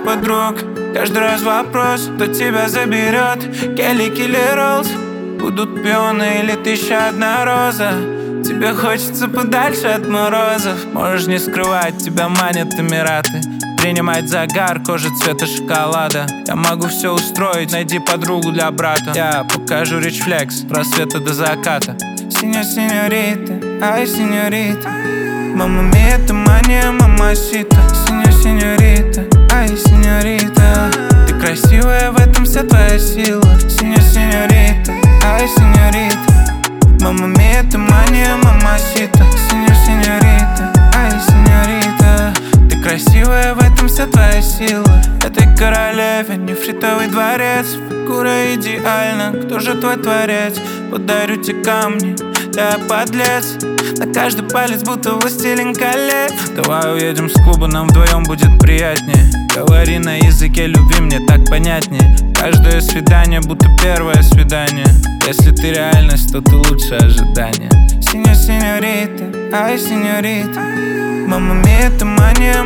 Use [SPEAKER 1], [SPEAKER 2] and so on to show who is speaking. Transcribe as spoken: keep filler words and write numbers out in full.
[SPEAKER 1] подруг. Каждый раз вопрос, кто тебя заберет. Келли, Килли, Роллс, будут пионы или тысяча одна роза. Тебе хочется подальше от морозов. Можешь не скрывать, тебя манят Эмираты. Принимать загар, кожа цвета шоколада. Я могу все устроить, найди подругу для брата. Я покажу рич флекс, с рассвета до заката. Синьор, синьорита, ай, синьорита. Мама мия, это мания, мамасита. Синьор, синьорита, ай, синьорита. Ты красивая, в этом вся твоя сила. Синьор, синьорита, ай, синьорита. Мама мия, это мания, мамасита. Синьор, синьорита, ай, синьорита. Ты красивая, в этом вся твоя сила. Этой королеве нефритовый дворец. Фигура идеальна, кто же твой творец? Подарю тебе камни, я подлец. На каждый палец будто властелин колец. Давай уедем с клуба, нам вдвоем будет приятнее. Говори на языке любви, мне так понятнее. Каждое свидание будто первое свидание. Если ты реальность, то ты лучше ожидания. Синьор, синьорита, ай, синьорита. Мама мия, это мания,